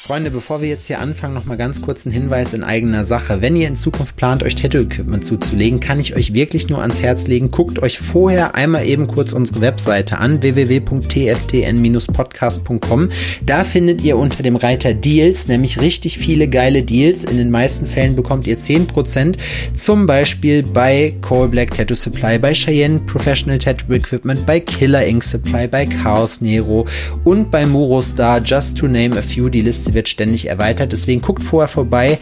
Freunde, bevor wir jetzt hier anfangen, noch mal ganz kurz ein Hinweis in eigener Sache. Wenn ihr in Zukunft plant, euch Tattoo-Equipment zuzulegen, kann ich euch wirklich nur ans Herz legen. Guckt euch vorher einmal eben kurz unsere Webseite an, www.tftn-podcast.com. Da findet ihr unter dem Reiter Deals nämlich richtig viele geile Deals. In den meisten Fällen bekommt ihr 10%, zum Beispiel bei Coal Black Tattoo Supply, bei Cheyenne Professional Tattoo Equipment, bei Killer Ink Supply, bei Chaos Nero und bei Murostar, just to name a few. Die Liste wird ständig erweitert, deswegen guckt vorher vorbei,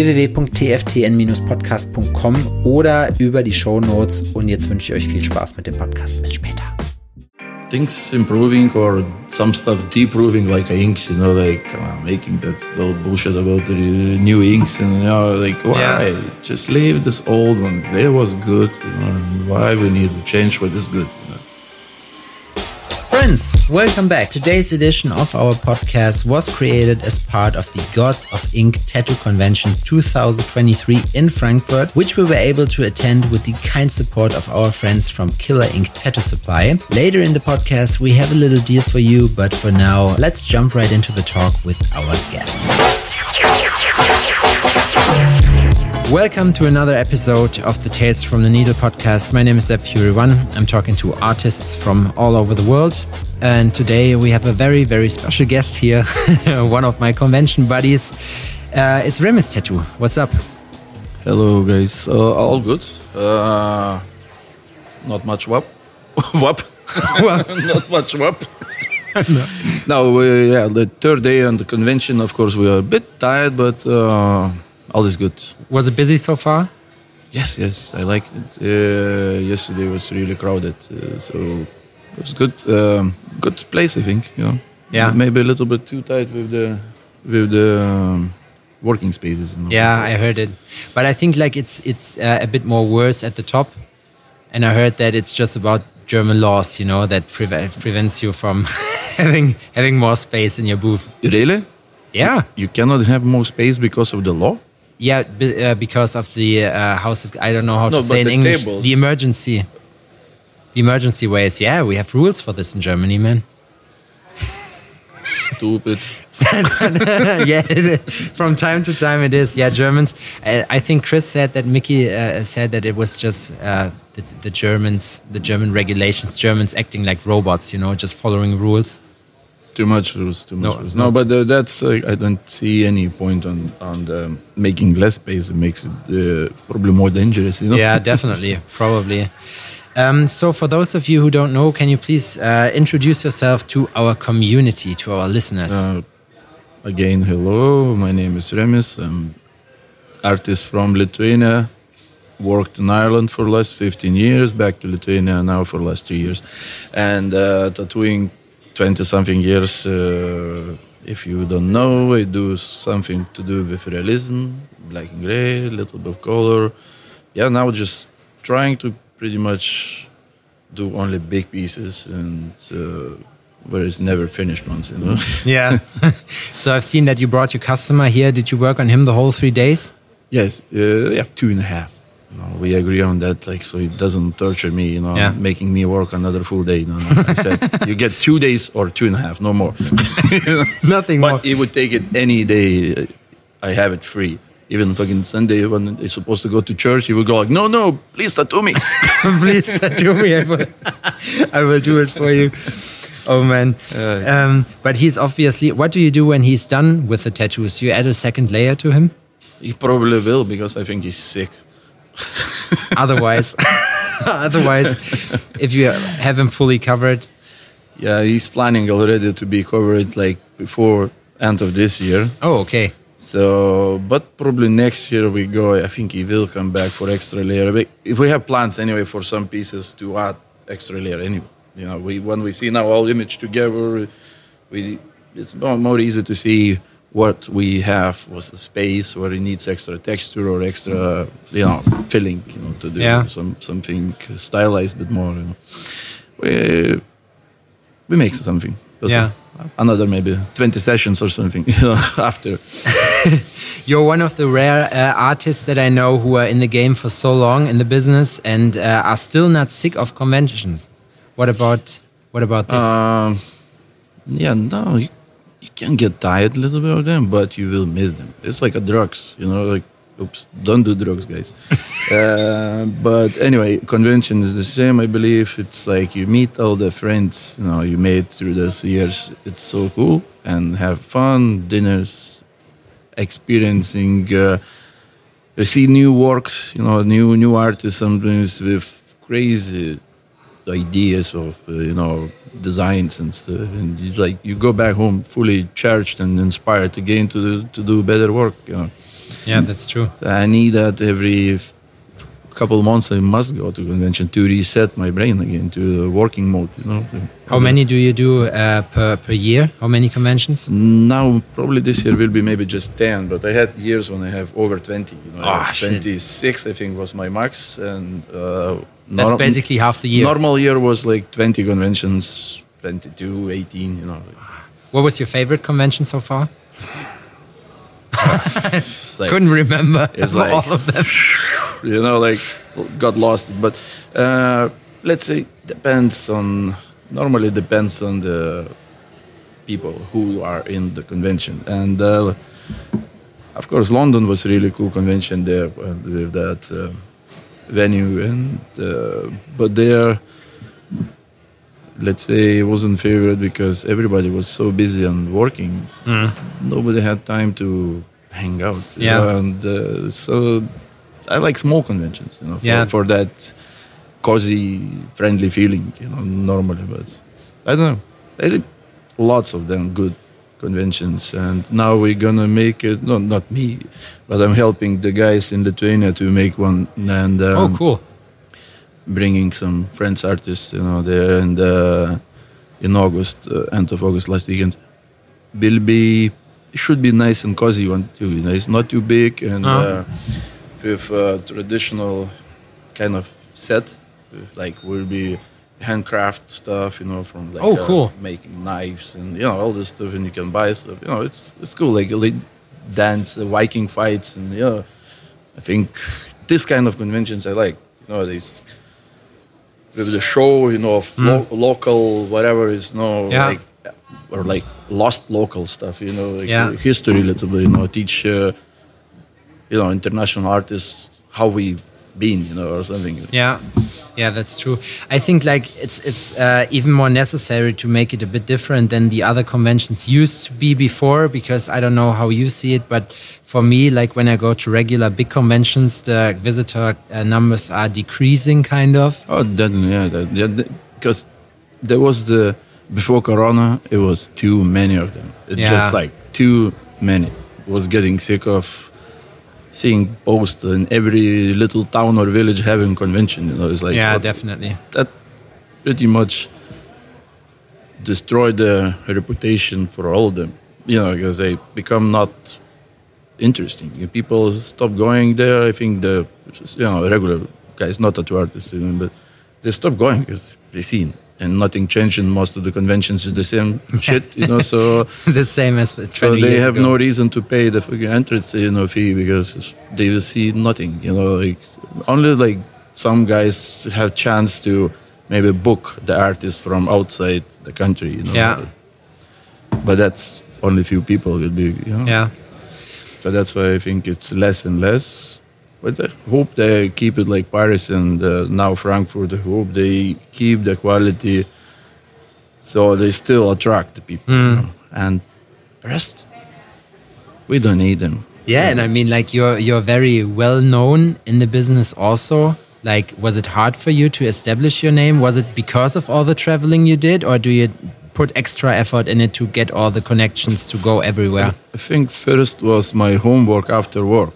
www.tftn-podcast.com oder über die Shownotes, und jetzt wünsche ich euch viel Spaß mit dem Podcast. Bis später. Things improving or some stuff deproving, like inks, like making that little bullshit about the new inks, and like why just leave this old one? They was good, and why we need to change what is good? Friends, welcome back. Today's edition of our podcast was created as part of the Gods of Ink Tattoo Convention 2023 in Frankfurt, which we were able to attend with the kind support of our friends from Killer Ink Tattoo Supply. Later in the podcast, we have a little deal for you, but for now, let's jump right into the talk with our guest. Welcome to another episode of the Tales from the Needle podcast. My name is Zeb Fury One. I'm talking to artists from all over the world. And today we have a very, very special guest here. One of my convention buddies. It's Remis Tattoo. What's up? Hello, guys. All good. Not much wap. Wap. Not much wap. No, the third day on the convention, of course, we are a bit tired, but all is good. Was it busy so far? Yes, I liked it. Yesterday was really crowded, so it was good. Good place, I think. Yeah. Maybe a little bit too tight with the working spaces. Yeah, I heard it, but I think like it's a bit more worse at the top, and I heard that it's just about German laws, that prevents you from having more space in your booth. Really? Yeah. You cannot have more space because of the law? Yeah, because of the I don't know how to say in English. Tables. The emergency ways. Yeah, we have rules for this in Germany, man. Stupid. Yeah, from time to time it is. Yeah, Germans. I think Chris said that, Mickey said that it was just the German regulations, Germans acting like robots, just following rules. Too much rules. No, but that's I don't see any point on making less space. It makes it probably more dangerous. Yeah, definitely, probably. So for those of you who don't know, can you please introduce yourself to our community, to our listeners? Again, hello. My name is Remis. I'm artist from Lithuania. Worked in Ireland for the last 15 years. Back to Lithuania now for the last 3 years, and tattooing 20-something years. If you don't know, I do something to do with realism, black and gray, a little bit of color. Yeah, now just trying to pretty much do only big pieces, and where it's never finished ones, Yeah. So I've seen that you brought your customer here. Did you work on him the whole 3 days? Yes, 2.5. We agree on that, so it doesn't torture me, making me work another full day. No. I said you get 2 days or 2.5, no more. Nothing more. But he would take it any day. I have it free. Even fucking Sunday when they're supposed to go to church, he would go like, no, please tattoo me. Please tattoo me. I will do it for you. Oh man. But he's obviously, what do you do when he's done with the tattoos? You add a second layer to him? He probably will, because I think he's sick. Otherwise, if you have him fully covered. Yeah, he's planning already to be covered before end of this year. Oh, okay. So, but probably next year we go. I think he will come back for extra layer. If we have plans anyway for some pieces to add extra layer anyway. When we see now all image together, it's more easy to see what we have was the space where it needs extra texture or extra, filling, to do something stylized a bit more. We make something. Another maybe 20 sessions or something after. You're one of the rare artists that I know who are in the game for so long in the business and are still not sick of conventions. What about this? You can get tired a little bit of them, but you will miss them. It's like a drugs, like, oops, don't do drugs, guys. But anyway, convention is the same, I believe. It's like you meet all the friends, you made through those years. It's so cool, and have fun, dinners, experiencing, you see new works, new artists sometimes with crazy ideas of, designs and stuff. And it's like you go back home fully charged and inspired again to do better work, Yeah, that's true. So I need that every couple of months. I must go to convention to reset my brain again to the working mode. How many do you do per year? How many conventions? Now, probably this year will be maybe just 10, but I had years when I have over 20. 26, I think, was my max, and that's basically half the year. Normal year was like 20 conventions, 22, 18. What was your favorite convention so far? Like, couldn't remember it's like, all of them. Got lost. But let's say normally depends on the people who are in the convention. And of course, London was a really cool convention there with that venue. And but there, let's say, it wasn't favorite because everybody was so busy and working. Nobody had time to hang out. And so I like small conventions, for that cozy, friendly feeling, normally. But I don't know. I did lots of them good conventions, and now we're gonna make it. No, not me, but I'm helping the guys in Lithuania to make one. And oh, cool. Bringing some French artists, there, and in August, end of August, last weekend, it should be nice and cozy one too. It's not too big, and with traditional kind of set, like will be handcraft stuff, from like cool, making knives and all this stuff, and you can buy stuff. It's cool, like dance, Viking fights, and I think this kind of conventions I like. These. With the show, of local whatever is like, or like lost local stuff, history a little bit, teach, international artists how we been, or something. Yeah, that's true. I think like it's even more necessary to make it a bit different than the other conventions used to be before, because I don't know how you see it, but for me, like when I go to regular big conventions, the visitor numbers are decreasing, kind of. Oh, because there was before Corona, it was too many of them. Just like too many. I was getting sick of seeing posts in every little town or village having convention. It's like, definitely. That pretty much destroyed the reputation for all of them. Because they become not interesting. People stop going there. I think the regular guys, not tattoo artists even, but they stop going because they seen. And nothing changed in most of the conventions. Is the same shit, So the same as 20 so they years have ago. No reason to pay the entrance, fee, because they will see nothing. Like only like some guys have chance to maybe book the artist from outside the country. But that's only few people will be. Yeah. So that's why I think it's less and less. But I hope they keep it like Paris and now Frankfurt. I hope they keep the quality so they still attract the people. And the rest, we don't need them. Yeah, and I mean, like you're very well known in the business also. Like, was it hard for you to establish your name? Was it because of all the traveling you did, or do you put extra effort in it to get all the connections to go everywhere? I think first was my homework after work.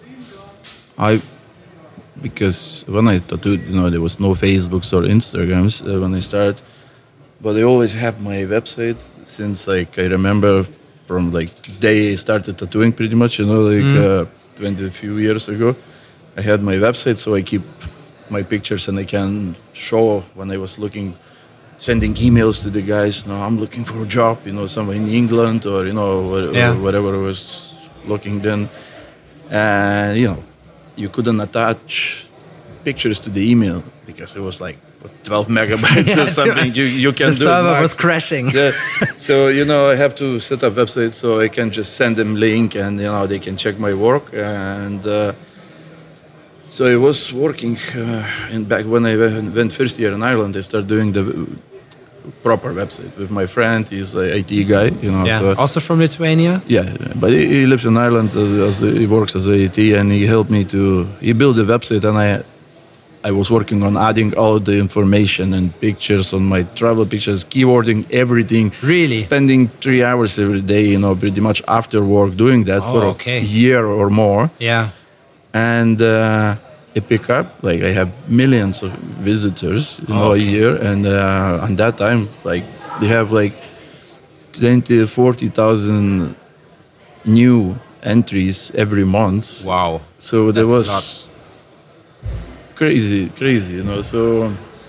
Because when I tattooed, there was no Facebooks or Instagrams when I started. But I always have my website since, like, I remember from, like, day I started tattooing pretty much, 20 few years ago. I had my website, so I keep my pictures and I can show when I was sending emails to the guys, I'm looking for a job, somewhere in England or, whatever I was looking then. And, you couldn't attach pictures to the email because it was like 12 megabytes or something. You can the do server max. was crashing. Yeah. So I have to set up websites so I can just send them link and they can check my work and. So I was working back when I went first year in Ireland. I started doing the proper website with my friend. He's an IT guy, Yeah. So, Also from Lithuania? yeah, but he lives in Ireland. He works as an IT, and he helped me he built the website, and I was working on adding all the information and pictures on my travel pictures, keywording everything. Really? Spending 3 hours every day, pretty much after work doing that for a year or more. Yeah. And it pick up, like I have millions of visitors a year, and on that time, like they have like 40,000 new entries every month. Wow. So there That's was a lot. crazy, So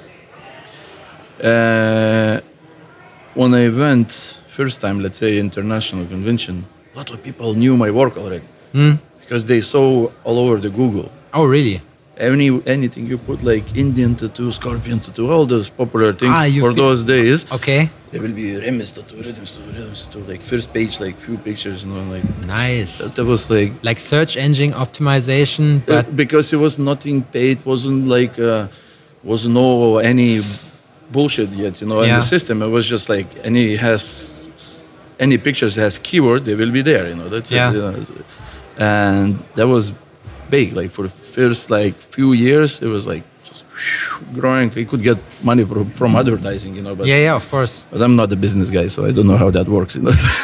when I went first time, let's say international convention, a lot of people knew my work already because they saw all over the Google. Oh, really? Anything you put like Indian tattoo, scorpion tattoo, all those popular things for those days. Okay. There will be Remis tattoo, like first page, like few pictures, like nice. That was like search engine optimization, but because it was nothing paid, wasn't like was no any bullshit yet, in the system. It was just like any pictures has keyword, they will be there, That's it. And that was big. Like for the first like few years, it was like just growing. I could get money from advertising, But yeah, of course. But I'm not a business guy, so I don't know how that works.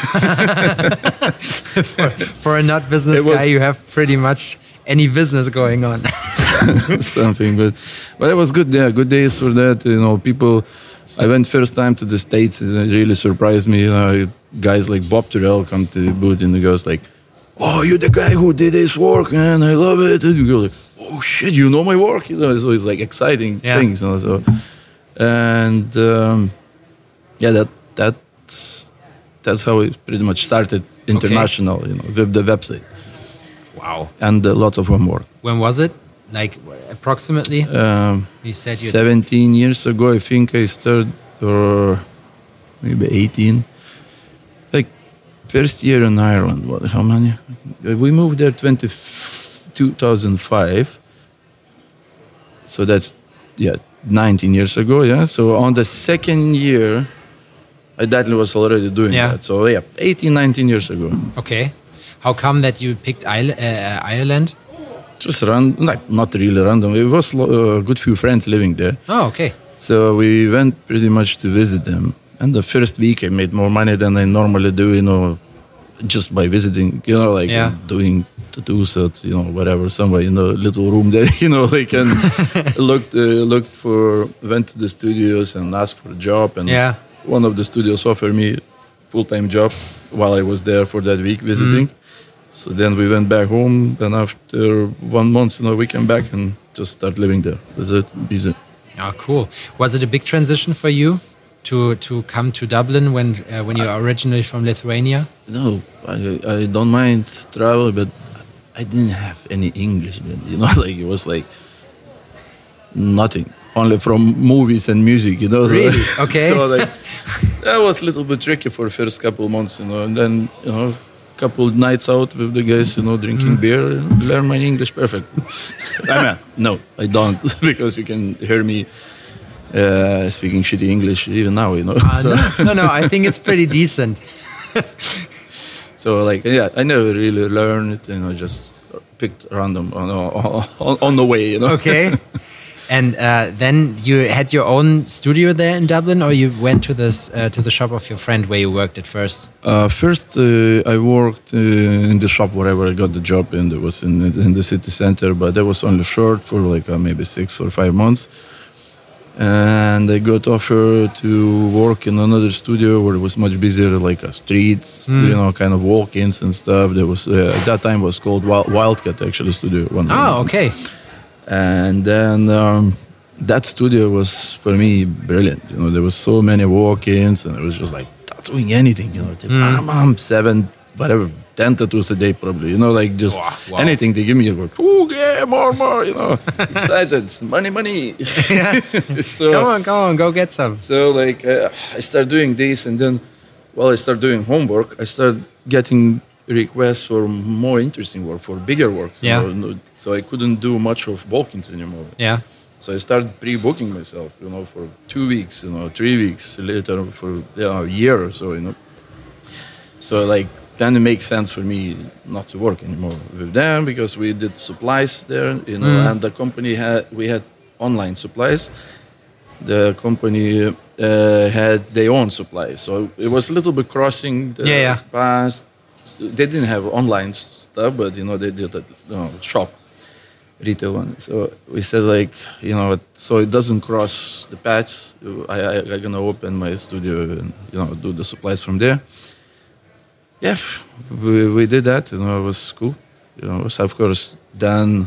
For a not business guy, you have pretty much any business going on. Something, but it was good. Yeah, good days for that. People. I went first time to the States, and it really surprised me. Guys like Bob Tyrrell come to the booth, and he goes like, "Oh, you're the guy who did this work, man! I love it." And you go like, "Oh shit, you know my work!" So it's like exciting things. So, and that's how it pretty much started international. With the website. Wow. And lots of homework. When was it? Like approximately? You said 17 years ago, I think I started, or maybe 18. Like first year in Ireland. How many? We moved there 2005. So that's 19 years ago. Yeah. So on the second year, I definitely was already doing that. So 18, 19 years ago. Okay. How come that you picked Ireland? Just not really random. It was a good few friends living there. Oh, okay. So we went pretty much to visit them. And the first week I made more money than I normally do, just by visiting, doing tattoos at, whatever, somewhere in a little room there, and went to the studios and asked for a job. And one of the studios offered me full-time job while I was there for that week visiting. So then we went back home, and after 1 month, we came back and just started living there. That's it, busy. Oh, cool. Was it a big transition for you to come to Dublin when you're originally from Lithuania? No, I don't mind travel, but I didn't have any English then, it was like nothing. Only from movies and music, Really? Okay. So that was a little bit tricky for the first couple of months, and then, couple of nights out with the guys, drinking beer, learn my English perfect. No, I don't, because you can hear me speaking shitty English even now, No, I think it's pretty decent. So I never really learned it, just picked random on the way, Okay. And then you had your own studio there in Dublin, or you went to the shop of your friend where you worked at first? First, I worked in the shop wherever I got the job, and it was in the city center, but that was only short for maybe 6 or 5 months. And I got offered to work in another studio where it was much busier, like streets, kind of walk-ins and stuff. There was at that time was called Wildcat, actually, studio. Oh, okay. And then that studio was for me brilliant. There was so many walk-ins, and it was just like not doing anything. 7, whatever, 10 tattoos a day probably, you know, like just Wow. anything they give me, I go, oh yeah, more, you know, excited, money. So, Come on, go get some. so like I start doing this, and then while I start doing homework, I start getting requests for more interesting work, for bigger works. Yeah. So I couldn't do much of walk-ins anymore. Yeah. So I started pre-booking myself, you know, for 2 weeks, you know, 3 weeks later for a year or so, you know. So like then it makes sense for me not to work anymore with them, because we did supplies there, you know, and the company we had online supplies. The company had their own supplies, so it was a little bit crossing the paths. They didn't have online stuff, but you know they did a shop, retail one. So we said like, you know, so it doesn't cross the paths. I'm gonna open my studio and, you know, do the supplies from there. Yeah, we did that. You know, it was cool. You know, so of course then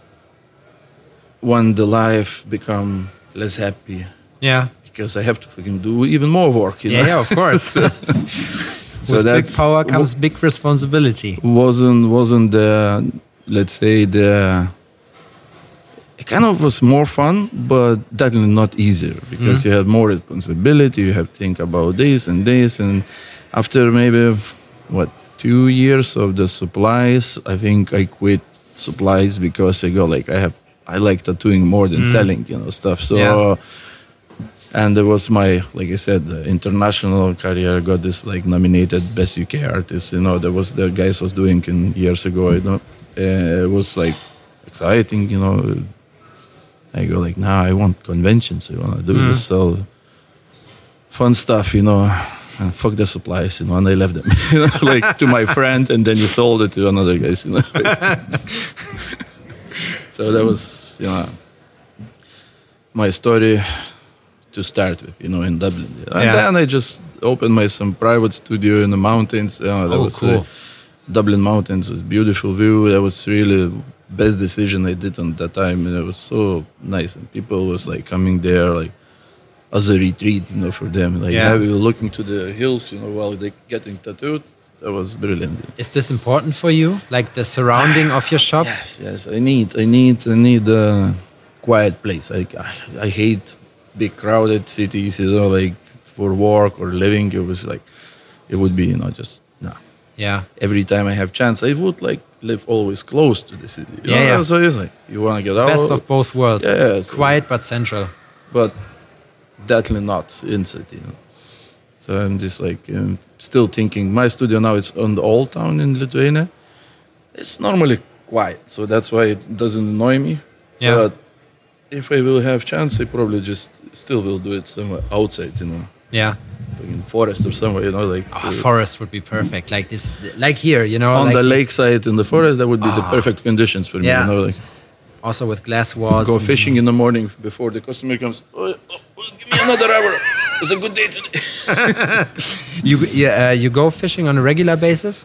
when the life become less happy. Yeah. Because I have to fucking do even more work. You know? Yeah, of course. So with big power comes big responsibility. Wasn't the, let's say, the, it kind of was more fun, but definitely not easier, because you have more responsibility. You have to think about this, and after maybe 2 years of the supplies, I think I quit supplies because I go like I like tattooing more than selling, you know, stuff. So. And it was my, like I said, the international career. Got this like nominated best UK artist. You know, that was the guys was doing years ago. You know, it was like exciting. You know, I go like, nah, I want conventions. I want to do this, so fun stuff. You know, and fuck the supplies. You know, and I left them. You know, like to my friend, and then you sold it to another guys. You know, so that was, you know, my story to start with, you know, in Dublin. And then I just opened some private studio in the mountains. That was cool. Dublin mountains was beautiful view. That was really best decision I did on that time, and it was so nice. And people was like coming there like as a retreat, you know, for them. Like we were looking to the hills, you know, while they getting tattooed. That was brilliant. Is this important for you, like the surrounding of your shop? Yes. I need a quiet place. I hate big crowded cities, you know, like for work or living. It was like, it would be, you know, just Yeah. Every time I have chance, I would like live always close to the city. You know? Yeah. So it's like you want to get out. Best of both worlds. Yeah. So, quiet but central. But definitely not in city. You know? So I'm just like still thinking. My studio now is on the old town in Lithuania. It's normally quiet, so that's why it doesn't annoy me. Yeah. But if I will have chance, I probably just still will do it somewhere outside, you know. Yeah. In forest or somewhere, you know, like forest would be perfect. Like this, like here, you know, on like the lakeside in the forest. That would be the perfect conditions for me. Yeah. You know, like also with glass walls. go fishing in the morning before the customer comes. Oh, give me another hour. It's a good day today. You go fishing on a regular basis?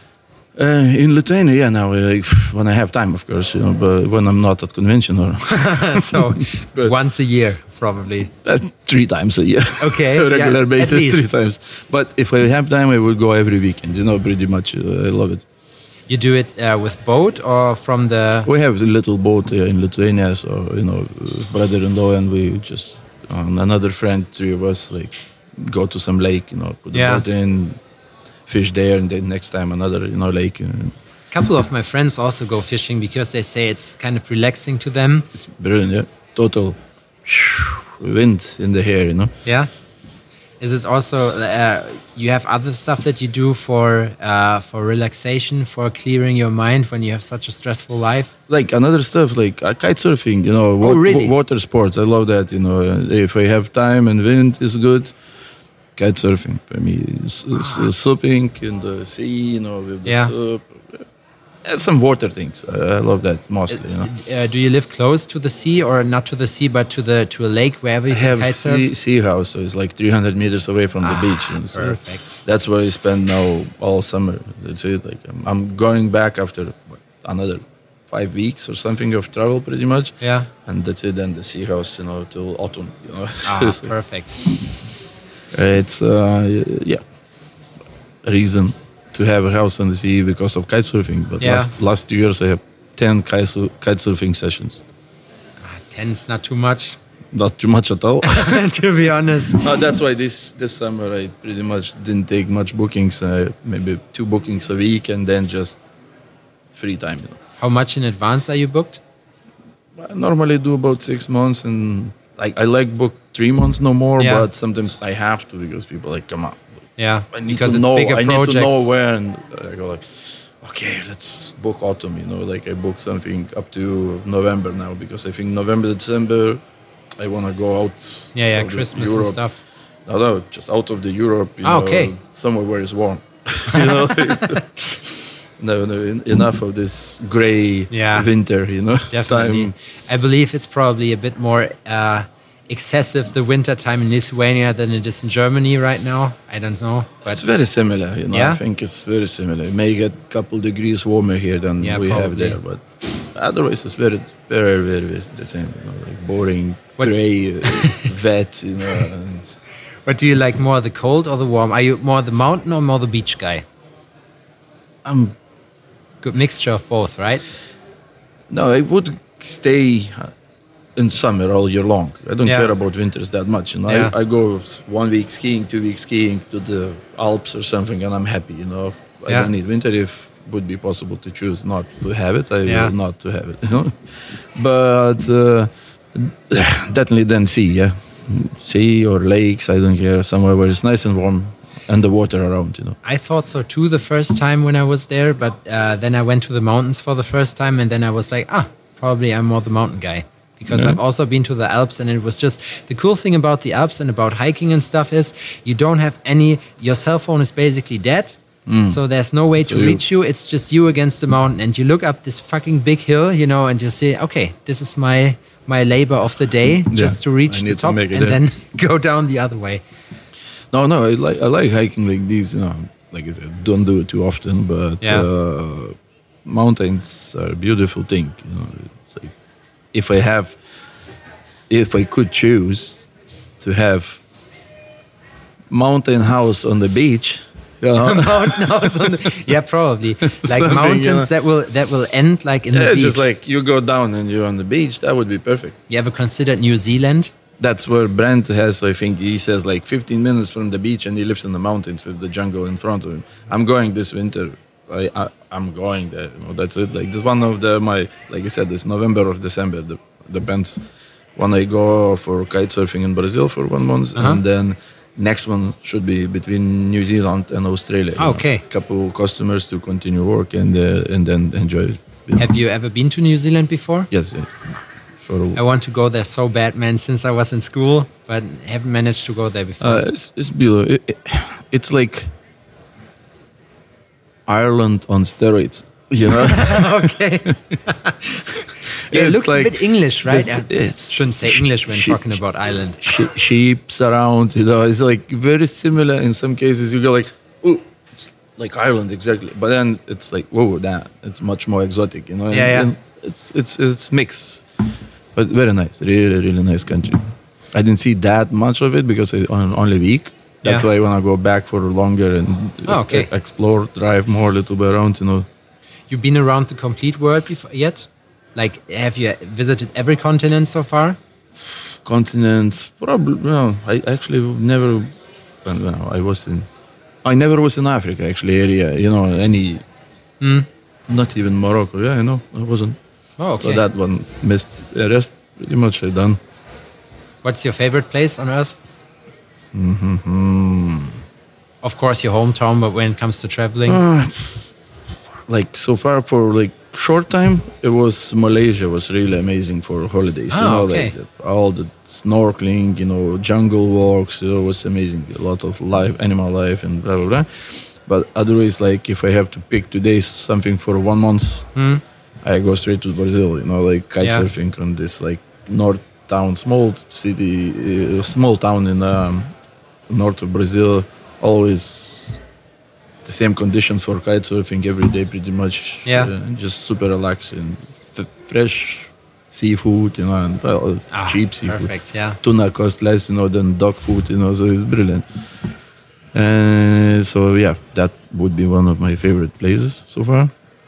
In Lithuania, yeah. Now, when I have time, of course, you know, but when I'm not at convention or so once a year, probably 3 times a year. Okay, regular basis, at least. 3 times. But if I have time, I would go every weekend. You know, pretty much. I love it. You do it with boat or from the? We have a little boat in Lithuania, so you know, brother-in-law and we just another friend, 3 of us, like go to some lake, you know, put the boat in. Fish there, and then next time another, you know, lake. A couple of my friends also go fishing because they say it's kind of relaxing to them. It's brilliant, yeah. Total wind in the hair, you know. Yeah. Is it also you have other stuff that you do for relaxation, for clearing your mind when you have such a stressful life? Like another stuff, like kite surfing, you know, really? Water sports. I love that, you know. If I have time and wind is good. Kite surfing for me is supping in the sea, you know, with the soup. Some water things. I love that mostly, you know. Do you live close to the sea, or not to the sea, but to a lake, wherever you can kite surf? I have sea house, so it's like 300 meters away from the beach. You know, so perfect. That's where I spend now all summer. That's it. Like I'm going back after another 5 weeks or something of travel, pretty much. Yeah. And that's it. Then the sea house, you know, till autumn. You know. Perfect. It's reason to have a house on the sea because of kite surfing. But Yeah. last 2 years I have 10 kite surfing sessions. 10 is not too much, Not too much at all. to be honest. No, that's why this summer I pretty much didn't take much bookings. Maybe 2 bookings a week, and then just free time. You know. How much in advance are you booked? I normally do about 6 months, and I like book 3 months no more. Yeah. But sometimes I have to because people are like, come on. Yeah, I need because to it's know. bigger I need to know projects. where, and I go like, okay, let's book autumn. You know, like I booked something up to November now because I think November, December, I want to go out. Yeah, of the Christmas Europe. and stuff. No, just out of the Europe. You Ah, know, okay. Somewhere where it's warm. You know. No, enough of this gray winter. You know. Definitely. Time. I believe it's probably a bit more excessive the winter time in Lithuania than it is in Germany right now. I don't know, but It's very similar, you know. Yeah? I think it's very similar. It may get a couple degrees warmer here than Yeah, we have probably. there, but otherwise it's very, very, very the same. You know, like boring, gray, wet. You know. And what do you like more, the cold or the warm? Are you more the mountain or more the beach guy? I'm Good mixture of both, right? no, I would stay in summer all year long. I don't Yeah. care about winters that much. You know, Yeah. I go 1 week skiing, 2 weeks skiing to the Alps or something, and I'm happy. You know, I Yeah. don't need winter. If it would be possible to choose not to have it, I Yeah. will not to have it. You know, but definitely then sea, yeah, sea or lakes. I don't care. Somewhere where it's nice and warm and the water around. You know. I thought so too the first time when I was there, but then I went to the mountains for the first time, and then I was like, probably I'm more the mountain guy. Because Yeah. I've also been to the Alps, and it was just the cool thing about the Alps and about hiking and stuff is you don't have your cell phone is basically dead. So there's no way So to you- reach you. It's just you against the mountain, and you look up this fucking big hill, you know, and you say, okay, this is my labor of the day, just to reach I the need to top, make it and there. then go down the other way. No, I like hiking like these. You know, like I said, don't do it too often, but Yeah. mountains are a beautiful thing. You know, it's like if I could choose to have mountain house on the beach, you know, Mountain house on yeah, probably like Something, mountains you that will end like in the yeah, beach. just like you go down and you're on the beach, that would be perfect. You ever considered New Zealand? That's where Brent has. I think he says like 15 minutes from the beach, and he lives in the mountains with the jungle in front of him. I'm going this winter. I'm going there. You know, that's it. Like this one of my like I said, this November or December. Depends when I go for kite surfing in Brazil for 1 month, and then next one should be between New Zealand and Australia. you Okay. know. Couple customers to continue work and then enjoy it. Have you ever been to New Zealand before? Yes. I want to go there so bad, man, since I was in school, but haven't managed to go there before. It's beautiful. It's like Ireland on steroids. You know. Okay. It's it looks like a bit English, right? it's- Shouldn't say English when sheep- talking about Ireland. Sheeps around. You know, it's like very similar in some cases. You go like, oh, it's like Ireland exactly, but then it's like, whoa, that it's much more exotic. You know. And it's mixed, but very nice. Really, really nice country. I didn't see that much of it because I on only week. That's Yeah. why I want to go back for longer and explore, drive more, a little bit around. You know. You've been around the complete world before yet? Like, have you visited every continent so far? Continents, probably. No, I actually never. I never was in Africa actually. Area, you know, any. Not even Morocco. Yeah, I know. I wasn't. Oh, okay. So that one missed. The rest pretty much I done. What's your favorite place on earth? Of course, your hometown, but when it comes to traveling, Like so far for like short time, it was Malaysia was really amazing for holidays. You know, okay. like all the snorkeling, you know, jungle walks. It was amazing. A lot of life, animal life, and blah blah blah. But otherwise, like if I have to pick today something for 1 month, I go straight to Brazil. You know, like kite surfing on this like north town, small city, small town in north of Brazil. Always the same conditions for kite surfing every day, pretty much. Just super relaxing, fresh seafood, you know, and cheap seafood. Perfect, yeah. Tuna costs less, you know, than dog food, you know, so it's brilliant. So yeah, that would be one of my favorite places so far.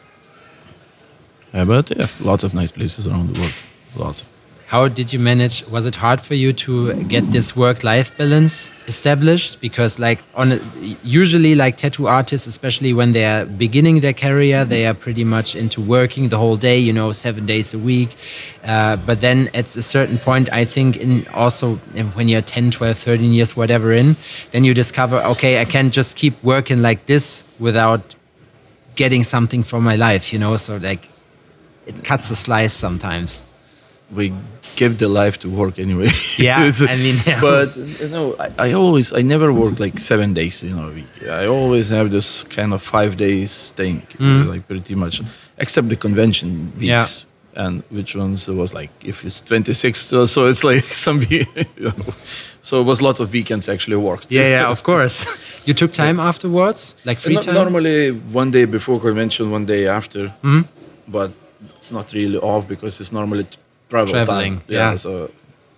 But yeah, lots of nice places around the world. Lots. How did you manage? Was it hard for you to get this work-life balance established? Because usually like tattoo artists, especially when they are beginning their career, they are pretty much into working the whole day, 7 days a week. But then at a certain point, I think when you're 10, 12, 13 years, whatever then you discover, okay, I can't just keep working like this without getting something from my life, so like it cuts the slice sometimes. We give the life to work anyway. Yeah, I mean, yeah. But I never work like 7 days in a week. I always have this kind of 5 days thing, like pretty much, except the convention weeks. Yeah. And which ones was like, if it's 26, so it's like some, so it was a lot of weekends actually worked. Yeah, of course. You took time afterwards, like free time? Normally 1 day before convention, 1 day after. But it's not really off because it's normally traveling. Yeah. So,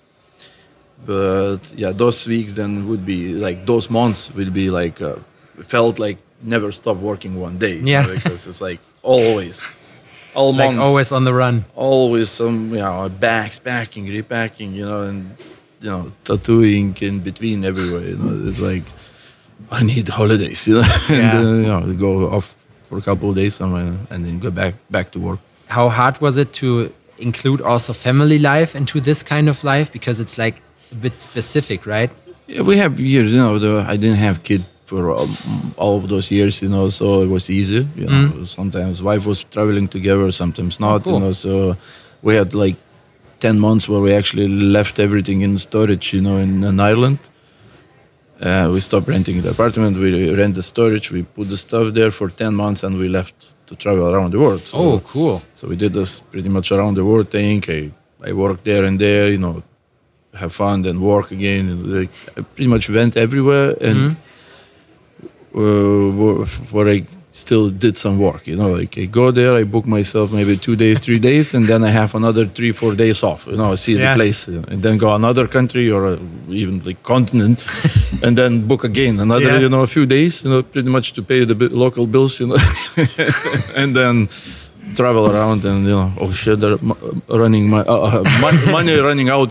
but yeah, those weeks then would be like those months will be like felt like never stop working 1 day. Yeah, because it's like always, all like months, always on the run. Always some bags packing, repacking, and tattooing in between everywhere. It's like I need holidays, and go off for a couple of days somewhere and then go back to work. How hard was it to include also family life into this kind of life, because it's like a bit specific, right? Yeah, we have years, I didn't have kid for all of those years, so it was easy. Sometimes wife was traveling together, sometimes not. Cool. So we had like 10 months where we actually left everything in storage, in Ireland. We stopped renting the apartment, we rent the storage, we put the stuff there for 10 months and we left to travel around the world. So, cool. So we did this pretty much around the world thing. I worked there and there, have fun, then work again. I pretty much went everywhere and where I still did some work, I go there, I book myself maybe 2 days, 3 days, and then I have another 3-4 days off, see the place, and then go another country or even like continent, and then book again another, a few days, pretty much to pay the local bills, and then travel around and, oh shit, they're running my money running out,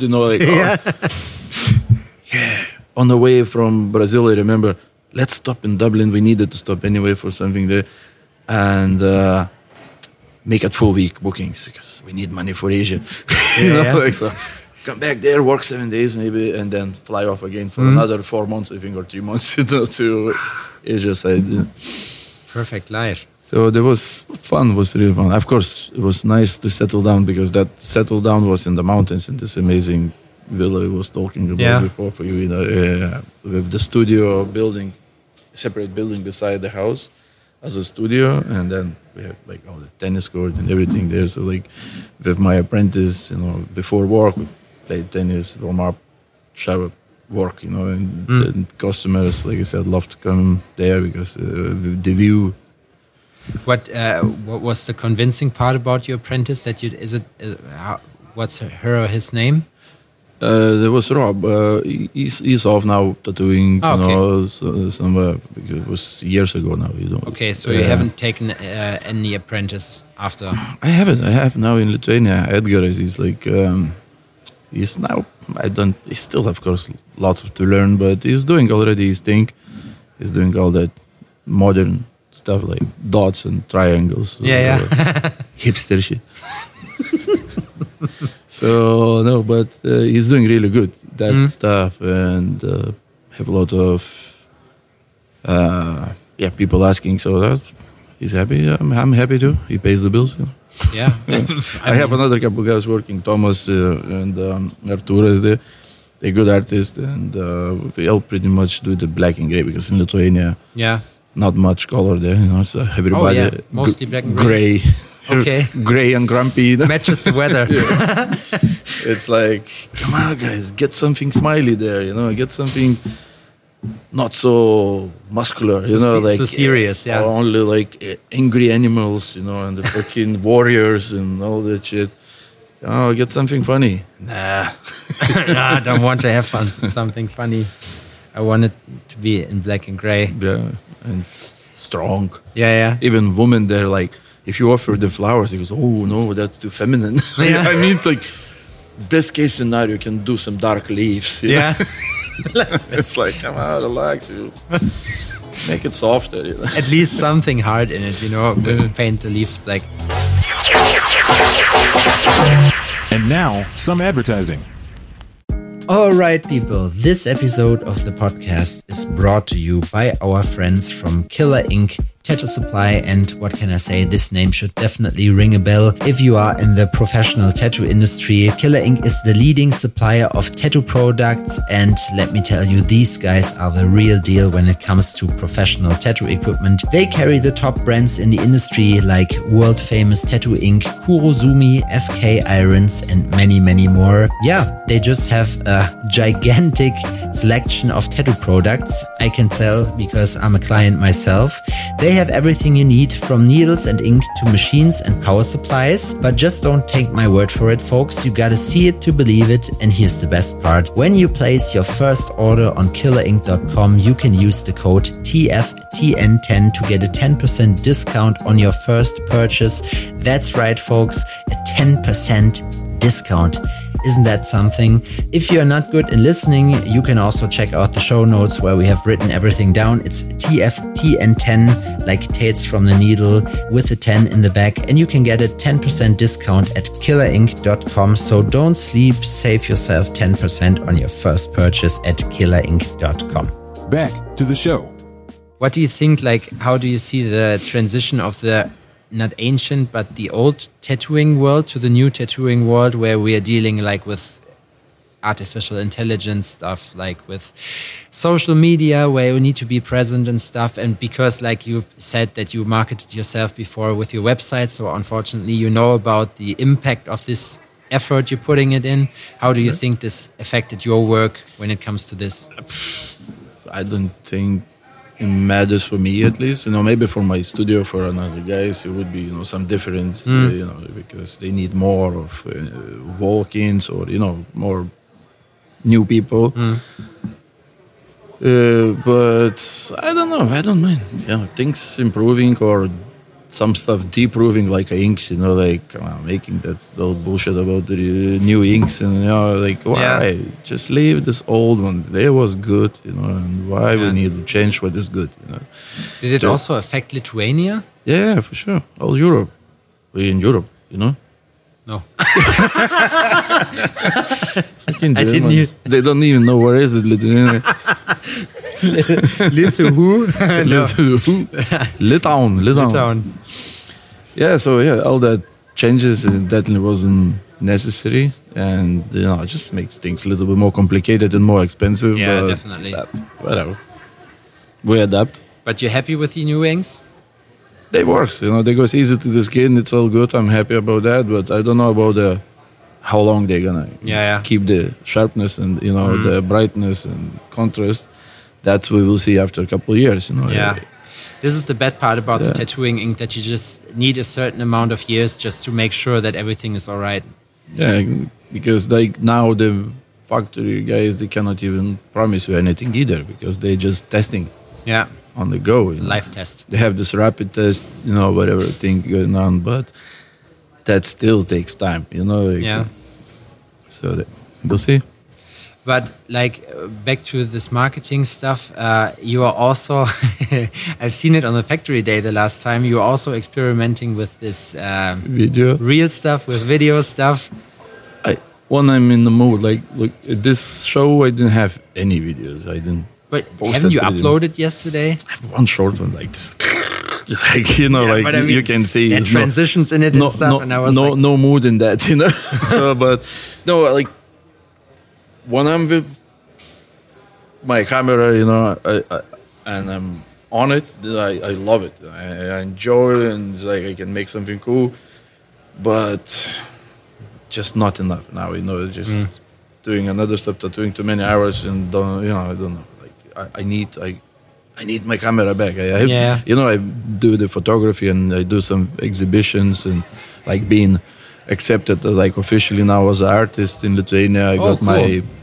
On the way from Brazil, I remember, let's stop in Dublin. We needed to stop anyway for something there, and make it full week bookings because we need money for Asia. So come back there, work 7 days maybe, and then fly off again for another 4 months, I think, or 3 months to Asia side. Perfect life. So there was fun. Was really fun. Of course, it was nice to settle down because that settle down was in the mountains in this amazing villa I was talking about before for you. With the studio building. Separate building beside the house as a studio, and then we have like all the tennis court and everything there. So like with my apprentice, before work we played tennis, warm up, shower, work, and the customers, like I said, love to come there because the view. What was the convincing part about your apprentice? What's her or his name? There was Rob. He's off now tattooing. Okay. Somewhere because it was years ago now. Okay, so you haven't taken any apprentice after? I haven't. I have now in Lithuania. Edgar is like he's now. He still of course lots to learn, but he's doing already his thing. He's doing all that modern stuff like dots and triangles. Hipster shit. So no, but he's doing really good that stuff, and have a lot of people asking. So that he's happy. I'm happy too. He pays the bills. Yeah, I have another couple guys working. Thomas and Arturo is there. They're good artists, and we all pretty much do the black and gray because in Lithuania, not much color there. So everybody mostly black and gray. Okay. Gray and grumpy. Matches the weather. It's like, come on, guys, get something smiley there, get something not so muscular, like so serious, only like angry animals, and the fucking warriors and all that shit. Get something funny. Nah. I don't want to have fun. Something funny. I want it to be in black and gray. Yeah, and strong. Yeah. Even women, they're like, if you offer the flowers, he goes, "Oh no, that's too feminine." Yeah. I mean, it's like best case scenario, you can do some dark leaves. you know? It's like, come on, relax, you make it softer. You know? At least something hard in it, paint the leaves black. And now, some advertising. All right, people, this episode of the podcast is brought to you by our friends from Killer Ink Tattoo Supply, and what can I say, this name should definitely ring a bell if you are in the professional tattoo industry. Killer Ink is the leading supplier of tattoo products, and let me tell you, these guys are the real deal when it comes to professional tattoo equipment. They carry the top brands in the industry like world famous Tattoo Ink, Kurozumi, FK Irons, and many, many more. Yeah, they just have a gigantic selection of tattoo products. I can tell because I'm a client myself. They have everything you need, from needles and ink to machines and power supplies. But just don't take my word for it, folks. You gotta see it to believe it. And here's the best part. When you place your first order on killerink.com, you can use the code TFTN10 to get a 10% discount on your first purchase. That's right, folks, a 10% discount. Isn't that something? If you're not good in listening, you can also check out the show notes where we have written everything down. It's TFTN10, like Tates from the Needle, with the 10 in the back, and you can get a 10% discount at killerink.com. So don't sleep, save yourself 10% on your first purchase at killerink.com. Back to the show. What do you think, how do you see the transition of the not ancient, but the old tattooing world to the new tattooing world, where we are dealing with artificial intelligence stuff, with social media, where you need to be present and stuff? And because you said that you marketed yourself before with your website, so unfortunately you know about the impact of this effort you're putting it in. How do you think this affected your work when it comes to this? I don't think it matters for me, at least. Maybe for my studio, for another guys, it would be some difference. Because they need more of walk-ins or more new people. But I don't know. I don't mind. Things improving or some stuff deproving, like inks. Making that little bullshit about the new inks, and why just leave this old ones? They was good, and why we need to change what is good? Did it also affect Lithuania? Yeah, for sure. All Europe. We're in Europe, No. Fucking Germans. They don't even know where is it, Lithuania. Litauen. Yeah, so all that changes definitely wasn't necessary, and it just makes things a little bit more complicated and more expensive. Yeah, but definitely. Whatever. We adapt. But you're happy with the new inks? They works, they goes easy to the skin. It's all good. I'm happy about that, but I don't know about how long they're gonna keep the sharpness and the brightness and contrast. That's what we will see after a couple of years. Yeah. This is the bad part about the tattooing ink, that you just need a certain amount of years just to make sure that everything is all right. Yeah, because now the factory guys, they cannot even promise you anything either, because they're just testing on the go. It's a live test. They have this rapid test, whatever thing going on, but that still takes time, So we'll see. But back to this marketing stuff, you are also, I've seen it on the factory day the last time, you are also experimenting with this video, real stuff, with video stuff. When I'm in the mood, look, at this show, I didn't have any videos. I didn't. But haven't you uploaded yesterday? I have one short one like this. You can see and transitions in it and stuff, and I was no mood in that, So, but no, when I'm with my camera, and I'm on it, I love it. I enjoy it, and it's I can make something cool, but just not enough now. Just doing another stuff, tattooing too many hours, and I don't know. I need my camera back. I do the photography, and I do some exhibitions, and being accepted officially now as an artist in Lithuania. I got my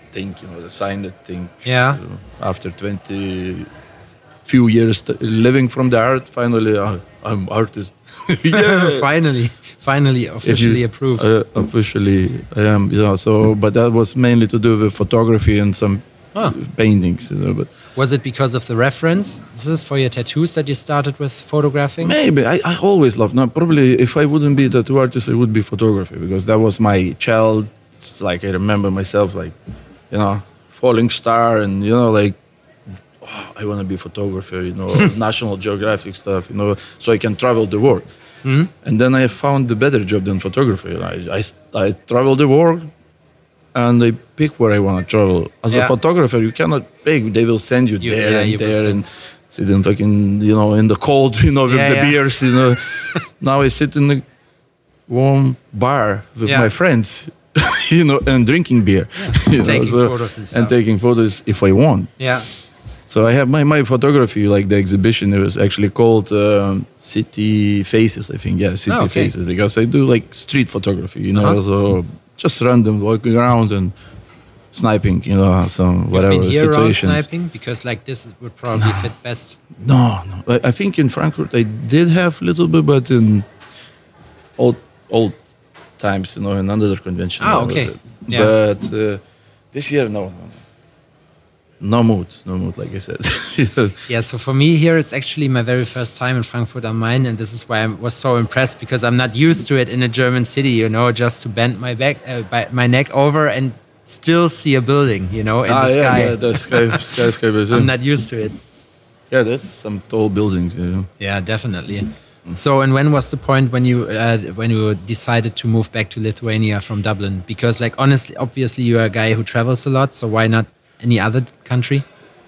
thing, the signed thing. Yeah. After 20 few years living from the art, finally I'm artist. Yeah. Finally, officially approved. Officially, I am. So, but that was mainly to do with photography and some paintings. But was it because of the reference? This is for your tattoos that you started with photographing? maybe I always loved. No, probably if I wouldn't be a tattoo artist, it would be photography because that was my child. Like I remember myself, like falling star, and like. I want to be a photographer, National Geographic stuff, so I can travel the world. Mm-hmm. And then I found a better job than photography. I travel the world, and I pick where I want to travel. As a photographer, you cannot pick. They will send you there and there and sit in fucking, in the cold, with the beers, Now I sit in a warm bar with my friends, and drinking beer. Taking photos and stuff. And taking photos if I want. Yeah. So I have my photography, like the exhibition, it was actually called City Faces, I think. Yeah, City Faces, because I do like street photography, so just random walking around and sniping, some whatever You've been here situations. Around sniping? Because like this would probably fit best. No. I think in Frankfurt I did have a little bit, but in old times, in another convention. Okay. Yeah. But this year, no. No mood, like I said. Yeah, so for me here, it's actually my very first time in Frankfurt am Main, and this is why I was so impressed, because I'm not used to it in a German city, just to bend my my neck over and still see a building, in the sky. Yeah, the skyscrapers. I'm not used to it. Yeah, there's some tall buildings. Yeah, definitely. So, and when was the point when you decided to move back to Lithuania from Dublin? Because, like, honestly, obviously, you're a guy who travels a lot, so why not any other country?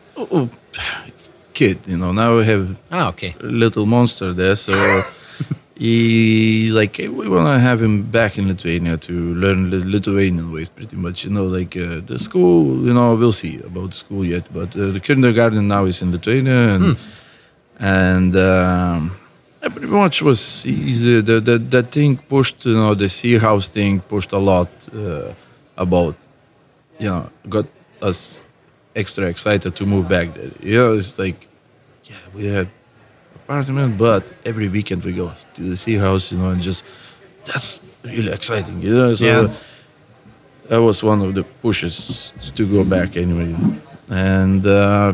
Kid, now we have a little monster there, so we want to have him back in Lithuania to learn Lithuanian ways, pretty much. The school, we'll see about the school yet, but the kindergarten now is in Lithuania, and pretty much was easy. That thing pushed, the Sea House thing pushed a lot about, got us extra excited to move back there. It's like, we had apartment, but every weekend we go to the Sea House, and just that's really exciting, So that was one of the pushes to go back anyway, and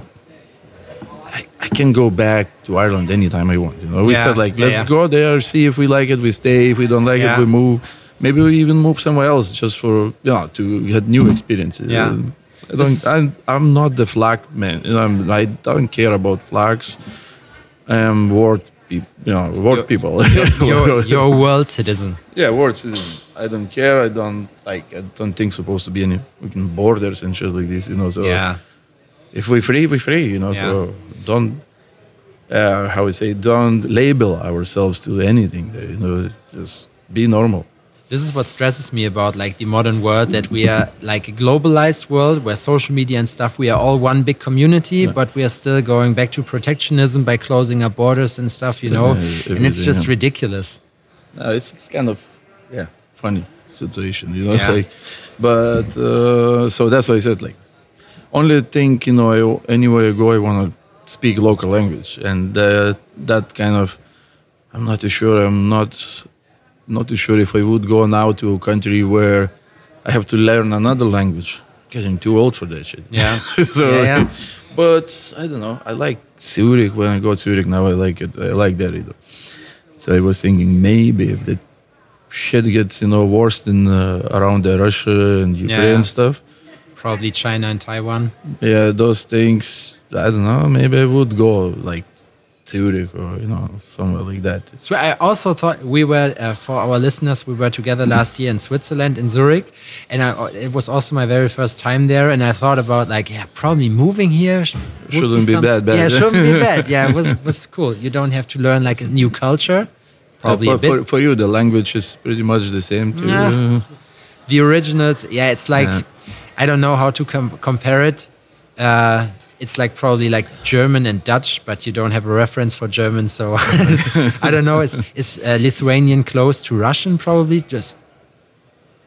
I can go back to Ireland anytime I want. We said let's go there, see if we like it, we stay. If we don't like it, we move. Maybe we even move somewhere else just for to get new experiences. Yeah. I'm not the flag man. I don't care about flags. I am world people. You're a world citizen. Yeah, world citizen. I don't care. I don't think supposed to be any borders and shit like this. So if we're free, we're free. So don't don't label ourselves to anything. Just be normal. This is what stresses me about the modern world, that we are like a globalized world where social media and stuff, we are all one big community, but we are still going back to protectionism by closing our borders and stuff, and it's just ridiculous. It's kind of, funny situation, but so that's why I said, only thing, anywhere I go, I want to speak local language, and that kind of, I'm not too sure, not too sure if I would go now to a country where I have to learn another language. Getting too old for that shit. Yeah. But I don't know. I like Zurich. When I go to Zurich now, I like it. I like that either. So I was thinking maybe if the shit gets worse than around Russia and Ukraine and stuff. Probably China and Taiwan. Yeah, those things. I don't know. Maybe I would go Zurich or somewhere like that. So I also thought we were for our listeners, we were together last year in Switzerland, in Zurich, and it was also my very first time there, and I thought about probably moving here shouldn't be that bad. Yeah, shouldn't be bad. Yeah, it was cool. You don't have to learn a new culture. Probably a bit. For you, the language is pretty much the same too. The originals, it's I don't know how to compare it. It's probably German and Dutch, but you don't have a reference for German, so I don't know. Is Lithuanian close to Russian? Probably just.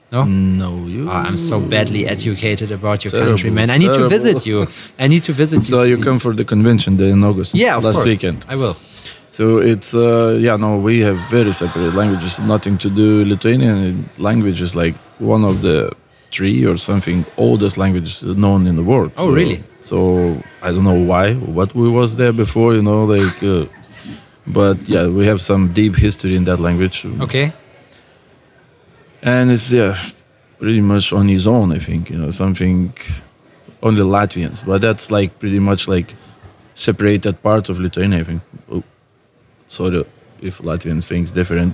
No? No, you. Oh, I'm so badly educated about your Terrible, country, man. I need to terrible. visit you. I need to visit So you. you come for the convention there in August. Yeah, of last course. weekend. I will. So it's we have very separate languages. Nothing to do. Lithuanian language is like one of the 3 or something oldest languages known in the world. Oh, really? So I don't know why. What we was there before, but yeah, we have some deep history in that language. Okay. And it's pretty much on his own. I think something only Latvians, but that's like pretty much like separated part of Lithuania. I think. Oh, sorry if Latvians think different.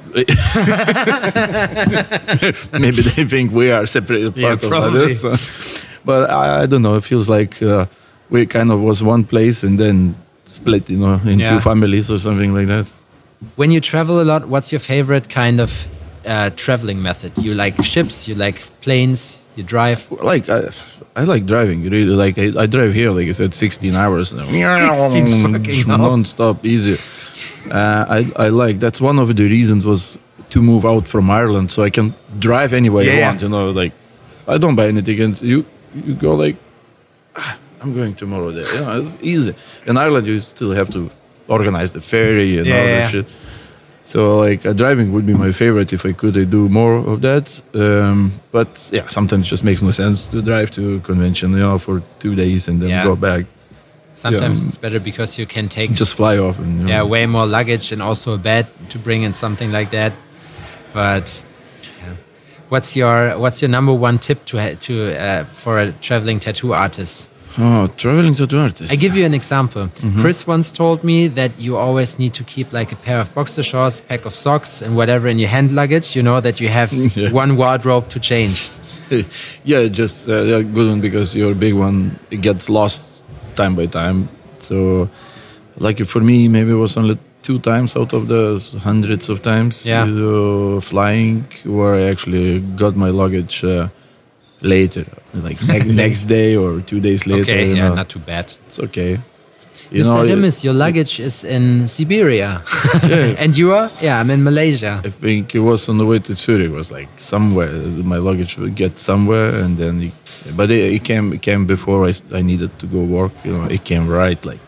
Maybe they think we are separated part of probably. it. So. But I don't know. It feels like we kind of was one place and then split, in Yeah. 2 families or something like that. When you travel a lot, what's your favorite kind of traveling method? You like ships? You like planes? You drive? Like I like driving. Really, like I drive here. Like I said, 16 hours now. 16 fucking hours. Non-stop, easy. I like. That's one of the reasons was to move out from Ireland, so I can drive anywhere I Yeah. want. Like I don't buy any tickets. You go like, I'm going tomorrow there. It's easy. In Ireland, you still have to organize the ferry and all that shit. So like driving would be my favorite if I could. I do more of that. But yeah, sometimes it just makes no sense to drive to convention, for 2 days and then go back. Sometimes Yeah. it's better because you can take Just fly off and way more luggage and also a bed to bring in something like that. But what's your number one tip for a traveling tattoo artist? Oh, traveling tattoo artist. I give you an example. Chris once told me that you always need to keep like a pair of boxer shorts, pack of socks, and whatever in your hand luggage. That you have one wardrobe to change. Yeah, just good one because your big one it gets lost time by time. So, like for me, maybe it was only 2 times out of the hundreds of times flying where I actually got my luggage later, like next day or 2 days later. Okay, not too bad. It's okay. Mr. Limis, your luggage is in Siberia. And you are? Yeah, I'm in Malaysia. I think it was on the way to Zurich. It was like somewhere. My luggage would get somewhere, and then it came before I needed to go work. It came right like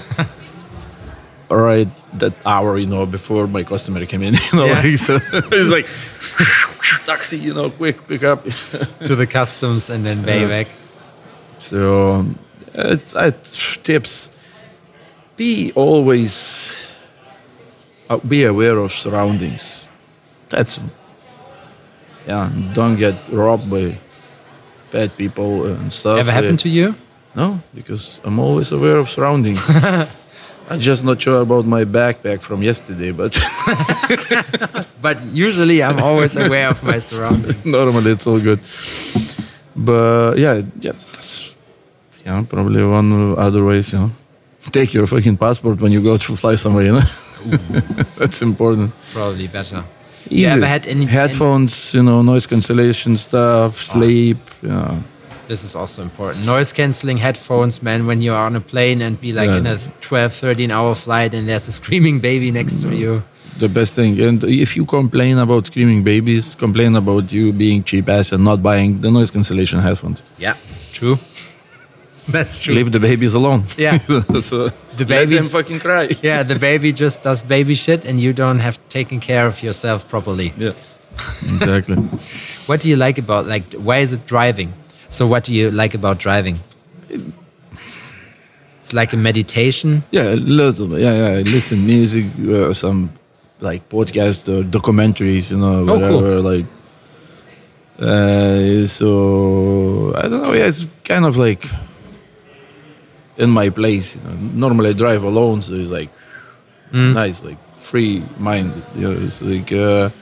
right that hour. Before my customer came in. So it's like taxi. Quick pick up To the customs and then way back. So it's tips. Be aware of surroundings. That's don't get robbed by bad people and stuff. Ever happened to you? No, because I'm always aware of surroundings. I'm just not sure about my backpack from yesterday, but But usually I'm always aware of my surroundings. normally it's all good. But that's probably one other ways. Take your fucking passport when you go to fly somewhere. That's important. Probably better. Easy. You ever had any headphones? Noise cancellation stuff, sleep. This is also important. Noise cancelling headphones, man, when you're on a plane and be like in a 12, 13-hour flight and there's a screaming baby next to you. The best thing. And if you complain about screaming babies, complain about you being cheap ass and not buying the noise cancellation headphones. Yeah, true. That's true. Leave the babies alone. Yeah. So The let baby- them fucking cry. Yeah, the baby just does baby shit and you don't have taken care of yourself properly. Yeah. Exactly. What do you like about, why is it driving? So what do you like about driving? It's like a meditation. Yeah, a little bit. Yeah. I listen music, some like podcasts or documentaries, whatever. Cool. So I don't know. Yeah, it's kind of like in my place. Normally I drive alone, so it's like nice, like free mind. It's like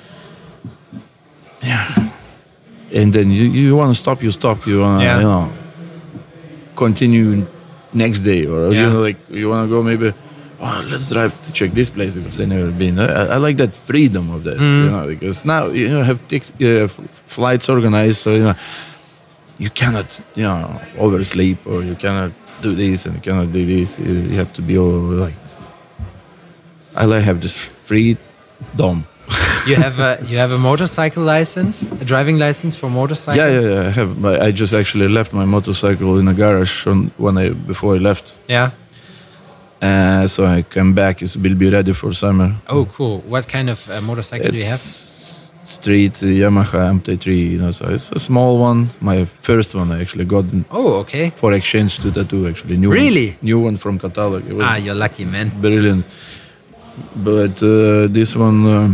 And then you want to stop, you stop. You want to continue next day, or you want to go maybe. Oh, let's drive to check this place because I've never been. I like that freedom of that, because now have flights organized, so you cannot oversleep, or you cannot do this and you cannot do this. You have to be all like. I like have this freedom. You have a motorcycle license, a driving license for motorcycle? Yeah, I have. But I just actually left my motorcycle in a garage before I left. Yeah. So I came back. It will be ready for summer. Oh, cool. What kind of motorcycle do you have? Street Yamaha MT3. So it's a small one. My first one I actually got. Oh, okay. For exchange to tattoo, actually. New one from catalog. It was you're lucky, man. brilliant. But this one,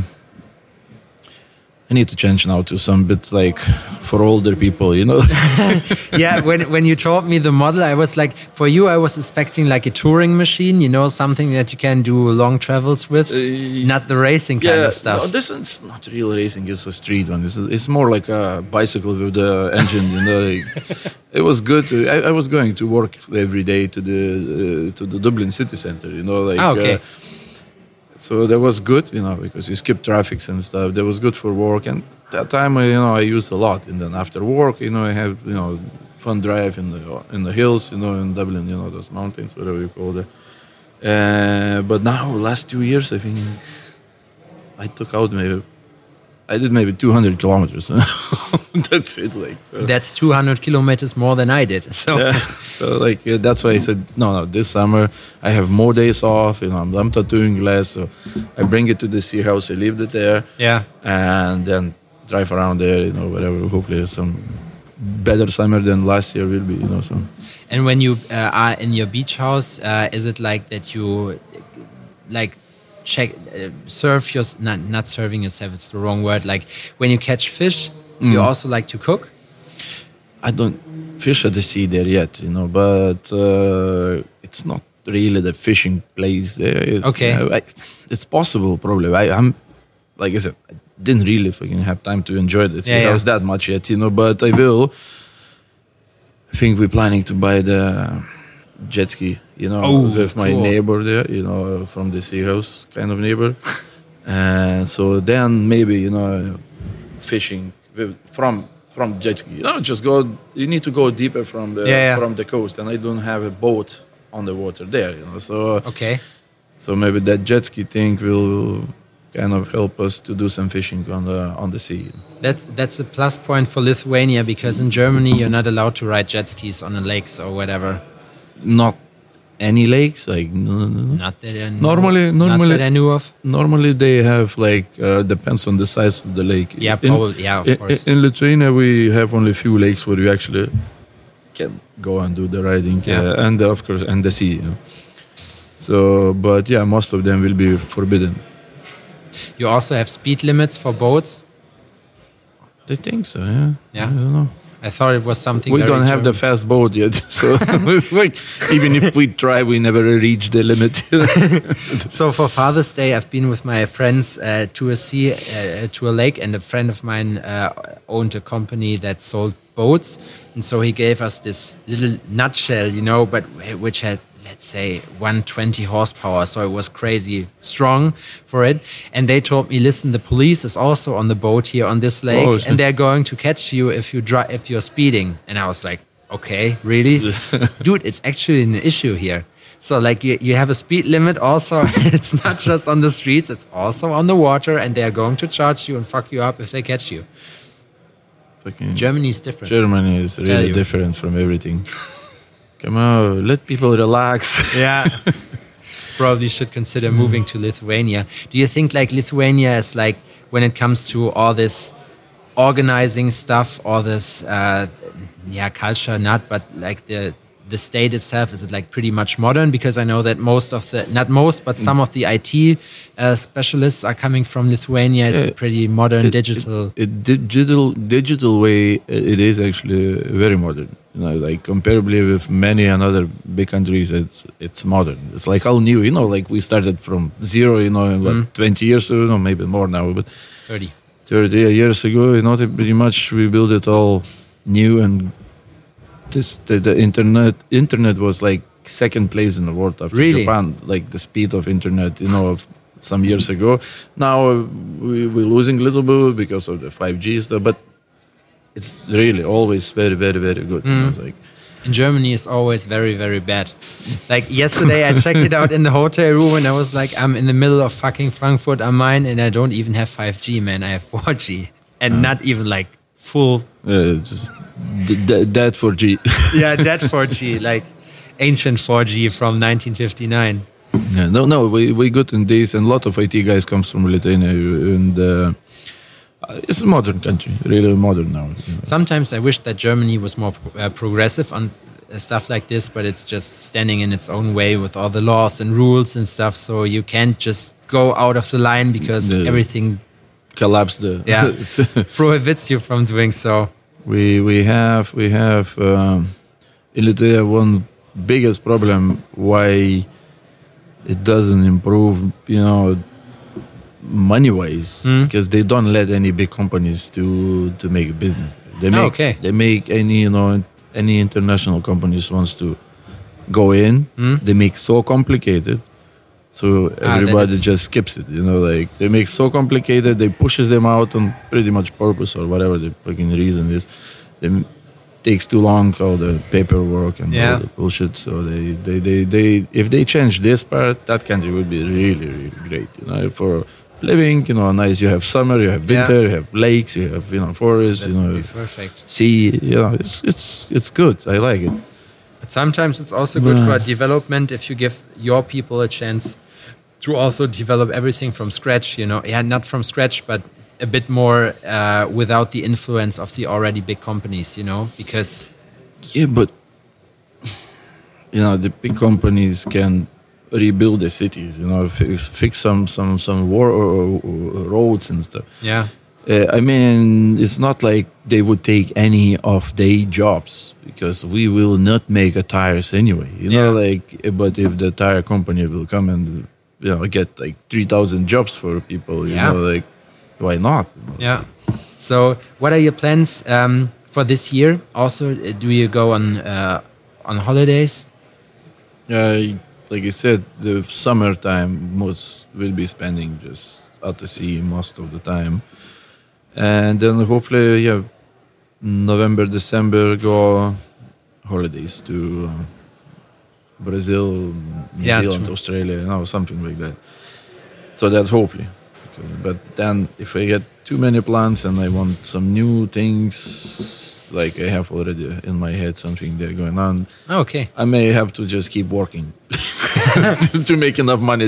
I need to change now to some bit like for older people, Yeah, when you told me the model, I was like, for you, I was expecting like a touring machine, something that you can do long travels with, not the racing kind of stuff. No, this one's not real racing. It's a street one. It's more like a bicycle with the engine. It was good. I was going to work every day to the Dublin city center. Okay. So that was good, because you skip traffic and stuff. That was good for work. And that time, I used a lot. And then after work, I had, fun drive in the hills, in Dublin, those mountains, whatever you call it. But now, last 2 years, I think I took out I did maybe 200 kilometers. That's it. That's 200 kilometers more than I did. So, that's why I said, no, this summer I have more days off. I'm tattooing less. So I bring it to the sea house. I leave it there. Yeah. And then drive around there, whatever. Hopefully some better summer than last year will be, so. And when you are in your beach house, is it like that you serve your not serving yourself, it's the wrong word, like when you catch fish you also like to cook? I don't fish at the sea there yet, but it's not really the fishing place there. It's possible probably. I'm like I said, I didn't really fucking have time to enjoy the sea house that much yet, but I will. I think we're planning to buy the jet ski, with my neighbor there, from the sea house kind of neighbor. And so then maybe, fishing from jet ski. You need to go deeper from the coast, and I don't have a boat on the water there, so. Okay. So maybe that jet ski thing will kind of help us to do some fishing on the sea. That's a plus point for Lithuania, because in Germany you're not allowed to ride jet skis on the lakes or whatever. Not any lakes, like no. Not that I normally not that I knew of. Normally they have depends on the size of the lake. Yeah, probably. Of course. In Lithuania we have only a few lakes where you actually can go and do the riding, and of course and the sea. So, but most of them will be forbidden. You also have speed limits for boats? I think so. Yeah. Yeah. I don't know. I thought it was something. We don't have the fast boat yet, so it's like even if we try, we never reach the limit. So for Father's Day, I've been with my friends to a lake, and a friend of mine owned a company that sold boats, and so he gave us this little nutshell, but which had, let's say, 120 horsepower, so it was crazy strong for it. And they told me, listen, the police is also on the boat here on this lake, and they're going to catch you if you're speeding. And I was like, okay, really? Dude, it's actually an issue here. So you have a speed limit also. It's not just on the streets, it's also on the water, and they're going to charge you and fuck you up if they catch you. Germany is different. Germany is really different from everything. Come on, let people relax. Yeah. Probably should consider moving to Lithuania. Do you think Lithuania is when it comes to all this organizing stuff, all this, culture, but the state itself, is it pretty much modern? Because I know that some of the IT specialists are coming from Lithuania. It's a pretty modern digital way. It is actually very modern. Comparably with many another big countries, it's modern. It's all new. We started from zero. 20 years ago, maybe more now, but 30 years ago. Pretty much we built it all new, and the internet was second place in the world after Japan. The speed of internet, of some years ago. Now we're losing a little bit because of the 5G stuff, but it's really always very, very, very good. In Germany, it's always very, very bad. Like yesterday, I checked it out in the hotel room and I was like, I'm in the middle of fucking Frankfurt am Main and I don't even have 5G, man. I have 4G and not even like full. Just dead 4G. Yeah, dead 4G, like ancient 4G from 1959. Yeah, no, we good in this, and a lot of IT guys comes from Lithuania, and it's a modern country, really modern now. Sometimes I wish that Germany was more progressive on stuff like this, but it's just standing in its own way with all the laws and rules and stuff. So you can't just go out of the line because everything collapse prohibits you from doing so. We have in Lithuania one biggest problem why it doesn't improve, money wise, because they don't let any big companies to make a business. They make any international companies wants to go in. They make so complicated, so everybody just skips it. Like they make so complicated, they pushes them out on pretty much purpose or whatever the fucking reason is. It takes too long, all the paperwork and all the bullshit. So they if they change this part, that country would be really, really great. For living, nice. You have summer, you have winter, you have lakes, you have forests, perfect. Sea. It's good. I like it. But sometimes it's also good for development if you give your people a chance to also develop everything from scratch. Not from scratch, but a bit more without the influence of the already big companies. Because but the big companies can rebuild the cities, fix some roads and stuff. Yeah. I mean, it's not like they would take any of their jobs because we will not make tires anyway. But if the tire company will come and get like 3,000 jobs for people, why not? Yeah. So, what are your plans for this year? Also, do you go on holidays? Like I said, the summertime will be spending just at the sea most of the time, and then hopefully, November, December go holidays to Brazil, New Zealand, Australia, something like that. So that's hopefully. But then if I get too many plans and I want some new things, like I have already in my head something there going on. Okay. I may have to just keep working to make enough money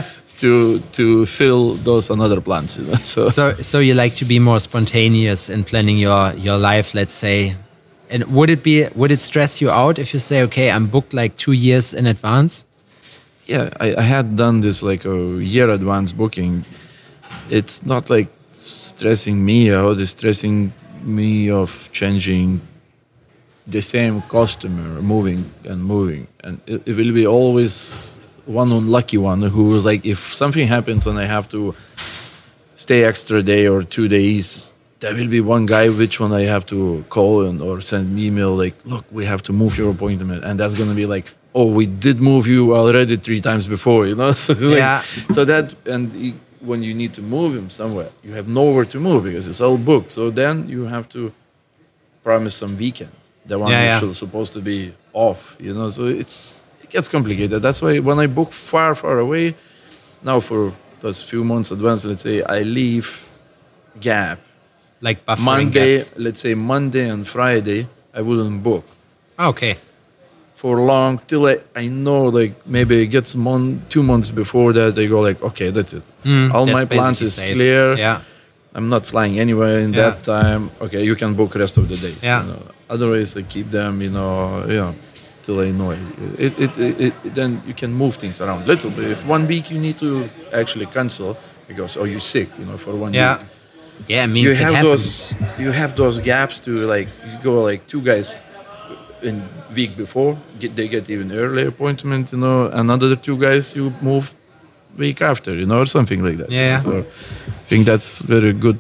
to fill those another plans. So you like to be more spontaneous in planning your life, let's say. And would it stress you out if you say, okay, I'm booked like 2 years in advance? Yeah, I had done this like a year advance booking. It's not like stressing me out, it's stressing me of changing the same customer, moving, and it will be always one unlucky one who is like, if something happens and I have to stay extra day or 2 days, there will be one guy which one I have to call or send an email like, look, we have to move your appointment, and that's gonna be like, oh, we did move you already 3 times before, So that when you need to move him somewhere, you have nowhere to move because it's all booked. So then you have to promise some weekend. The one is supposed to be off, So it gets complicated. That's why when I book far, far away, now for those few months advance, let's say I leave gap. Like buffering Monday, gaps. let's say Monday and Friday, I wouldn't book. Okay. For long till I know, like maybe it gets 2 months before that, they go like, okay, that's it. All my plans is safe. clear. Yeah. I'm not flying anywhere in that time. Okay, you can book rest of the days. Yeah. Otherwise, I keep them, till I know it. Then you can move things around a little bit. If 1 week you need to actually cancel because you're sick, for 1 week. Yeah, I mean, you have those gaps to like you go like 2 guys in week before they get even earlier appointment, another 2 guys you move week after, or something like that. Yeah. So I think that's very good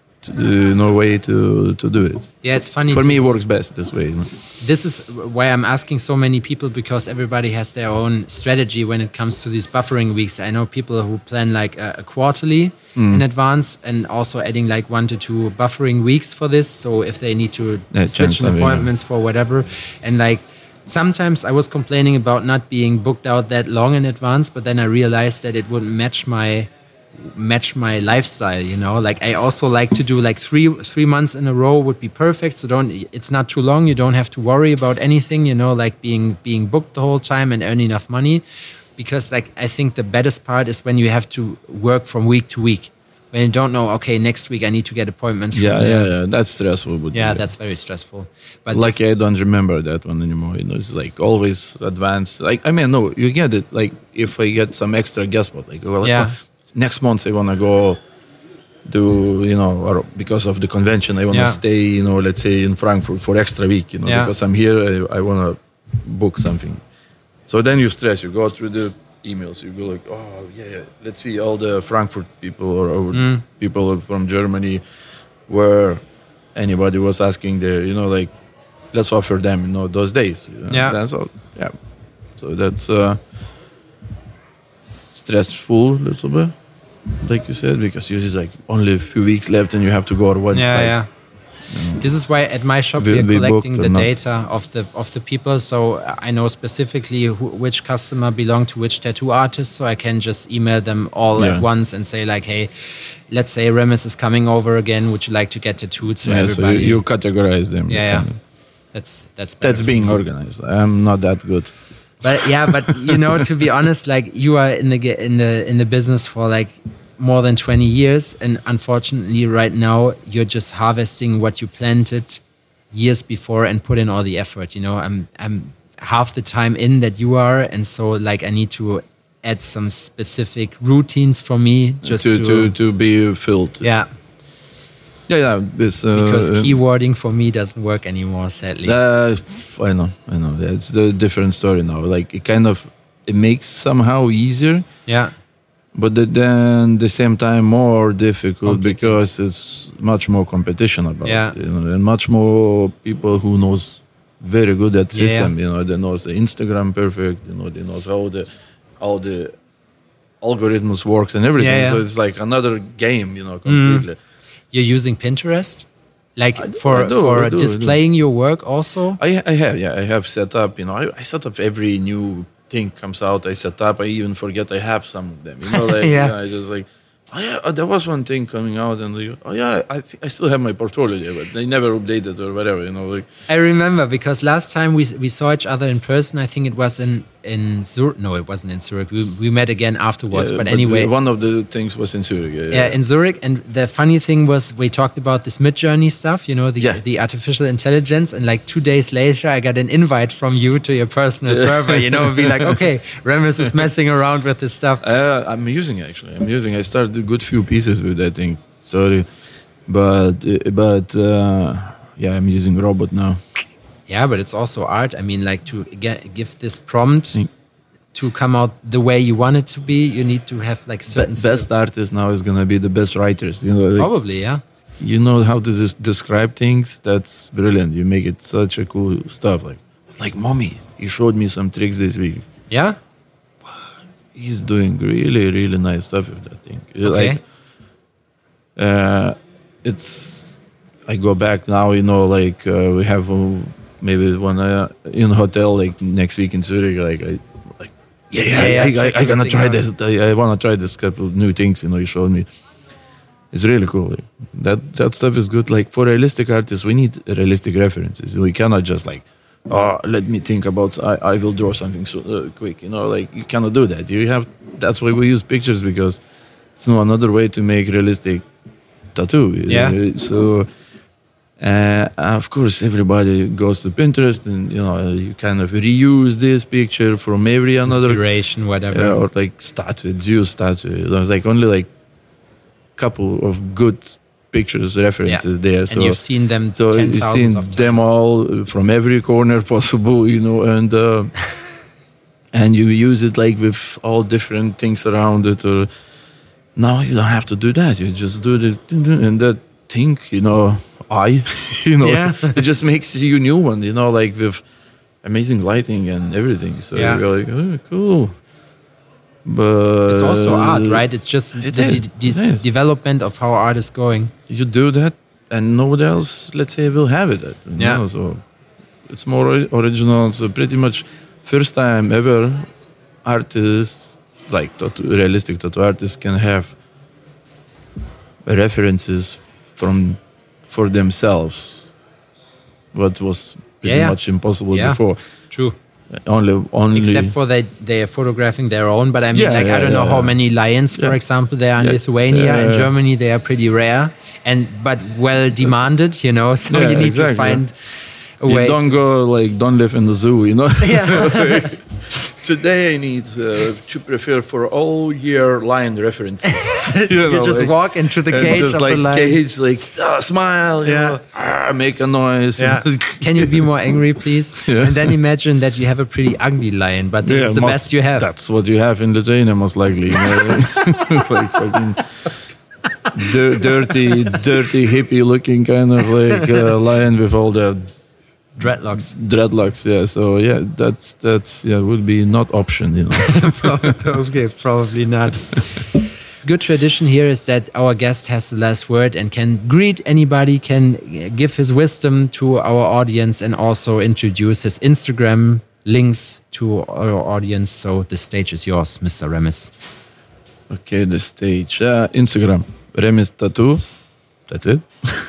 way to do it. Yeah, it's funny. For me, it works best this way. This is why I'm asking so many people, because everybody has their own strategy when it comes to these buffering weeks. I know people who plan like a quarterly in advance and also adding like 1 to 2 buffering weeks for this. So if they need to switch appointments for whatever. And like sometimes I was complaining about not being booked out that long in advance, but then I realized that it wouldn't match my lifestyle, you know. Like I also like to do like three months in a row would be perfect. So it's not too long. You don't have to worry about anything, you know, like being booked the whole time and earn enough money. Because like I think the baddest part is when you have to work from week to week. When you don't know, okay, next week I need to get appointments. Yeah, that's stressful. That's very stressful. But I don't remember that one anymore. You know, it's like always advanced. Like, I mean, no, you get it. Like, if I get some extra guest spot, like, well, next month I want to go do, you know, or because of the convention, I want to stay, you know, let's say in Frankfurt for extra week, you know, because I'm here, I want to book something. So then you stress, you go through the emails, you go like, oh yeah, let's see all the Frankfurt people or people from Germany where anybody was asking there, you know, like let's offer them, you know, those days. You know? That's all. Yeah. So that's stressful a little bit, like you said, because you're just like only a few weeks left and you have to go or what. Yeah. This is why at my shop we are collecting the data of the people, so I know specifically which customer belong to which tattoo artist, so I can just email them all at once and say like, hey, let's say Remis is coming over again. Would you like to get tattooed? So everybody, so you categorize them. Yeah. That's being organized. I'm not that good. But you know, to be honest, like you are in the business for like more than 20 years, and unfortunately right now you're just harvesting what you planted years before and put in all the effort, you know. I'm half the time in that you are, and so like I need to add some specific routines for me just to be filled. Yeah. This because keywording for me doesn't work anymore, sadly. I know. It's the different story now. Like it makes somehow easier. Yeah. But then the same time more difficult because it's much more competition about it, you know, and much more people who knows very good at system. You know, they knows the Instagram perfect. You know, they knows how the algorithms works and everything. So it's like another game. You know, completely. You're using Pinterest, like for displaying your work also. I have set up. You know, I set up every new thing comes out, I set up. I even forget I have some of them. You know, like I just like, there was one thing coming out, and like, I still have my portfolio there, but they never updated or whatever. You know, like I remember because last time we saw each other in person. I think it was in Zurich. No, it wasn't in Zurich. We met again afterwards. But anyway, one of the things was in Zurich. In Zurich. And the funny thing was we talked about this Midjourney stuff. You know, the artificial intelligence. And like 2 days later, I got an invite from you to your personal server. You know, and be like, okay, Remis is messing around with this stuff. I'm using it, actually. I started a good few pieces with that thing. Sorry, but I'm using Robot now. Yeah, but it's also art. I mean, like to give this prompt to come out the way you want it to be, you need to have like certain... Best artists now is gonna be the best writers. You know, like, probably, yeah. You know how to describe things. That's brilliant. You make it such a cool stuff. Like Mommy, he showed me some tricks this week. Yeah? He's doing really, really nice stuff with that thing. Okay. Like, I go back now, you know, like we have maybe one in hotel like next week in Zurich. I gonna try this. I wanna try this couple of new things. You know, you showed me. It's really cool. That stuff is good. Like for realistic artists, we need realistic references. We cannot just like, let me think about. I will draw something quick. You know, like you cannot do that. That's why we use pictures, because it's no another way to make realistic tattoo. Yeah. So. Of course, everybody goes to Pinterest, and you know you kind of reuse this picture from every another inspiration, whatever, or like Zeus statue. There's like only like couple of good pictures references there. So and you've seen them. So you've seen them all from every corner possible, you know, and and you use it like with all different things around it. Or now you don't have to do that. You just do this and that thing, you know. It just makes you a new one, you know, like with amazing lighting and everything. So you're like, oh, cool. But it's also art, right? It's just the development of how art is going. You do that, and nobody else, let's say, will have it. You know? So It's more original. So pretty much first time ever artists, like realistic tattoo artists, can have references for themselves. What was pretty much impossible before. True. Only except for they are photographing their own, but I mean, I don't know how many lions, for example, there are in Lithuania. In Germany, they are pretty rare but well demanded, so you need to find a way. You don't live in the zoo, Today I need to prepare for all year lion references. You just walk into the cage of the lion. Cage, smile, make a noise. Yeah. Can you be more angry, please? Yeah. And then imagine that you have a pretty ugly lion, but this is the best you have. That's what you have in Lithuania, most likely. It's like fucking dirty, hippie-looking kind of lion with all the dreadlocks, yeah. So that's would be not option, Okay, probably not. Good tradition here is that our guest has the last word and can greet anybody, can give his wisdom to our audience, and also introduce his Instagram links to our audience. So the stage is yours, Mr. Remis. Okay, the stage. Instagram, Remis Tattoo. That's it.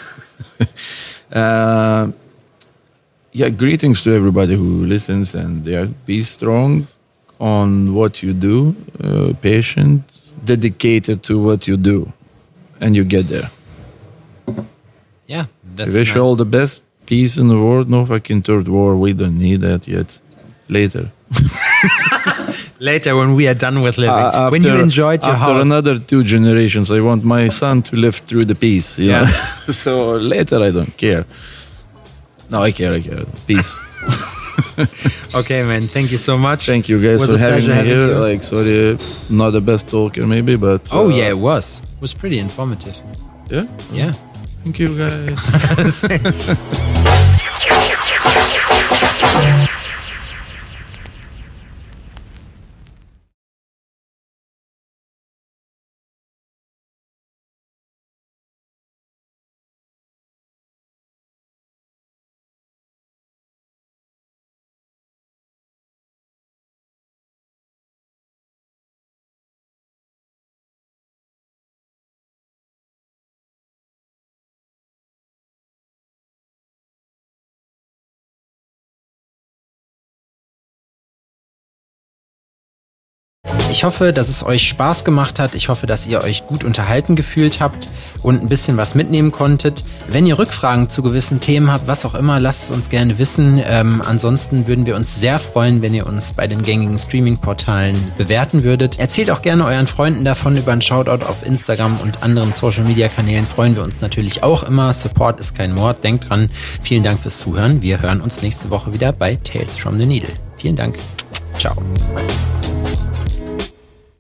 Greetings to everybody who listens, and be strong on what you do, patient, dedicated to what you do, and you get there. Yeah, that's I wish you all the best, peace in the world, no fucking third war, we don't need that yet. Later. Later, when we are done with living. When you enjoyed your house. After another 2 generations, I want my son to live through the peace. Yeah. So later, I don't care. No, I care. Peace. Okay, man. Thank you so much. Thank you guys for having me here. Sorry, not the best talker maybe, but... it was. It was pretty informative. Yeah? Yeah. Thank you, guys. Thanks. Ich hoffe, dass es euch Spaß gemacht hat. Ich hoffe, dass ihr euch gut unterhalten gefühlt habt und ein bisschen was mitnehmen konntet. Wenn ihr Rückfragen zu gewissen Themen habt, was auch immer, lasst es uns gerne wissen. Ansonsten würden wir uns sehr freuen, wenn ihr uns bei den gängigen Streaming-Portalen bewerten würdet. Erzählt auch gerne euren Freunden davon. Über einen Shoutout auf Instagram und anderen Social-Media-Kanälen freuen wir uns natürlich auch immer. Support ist kein Mord. Denkt dran. Vielen Dank fürs Zuhören. Wir hören uns nächste Woche wieder bei Tales from the Needle. Vielen Dank. Ciao.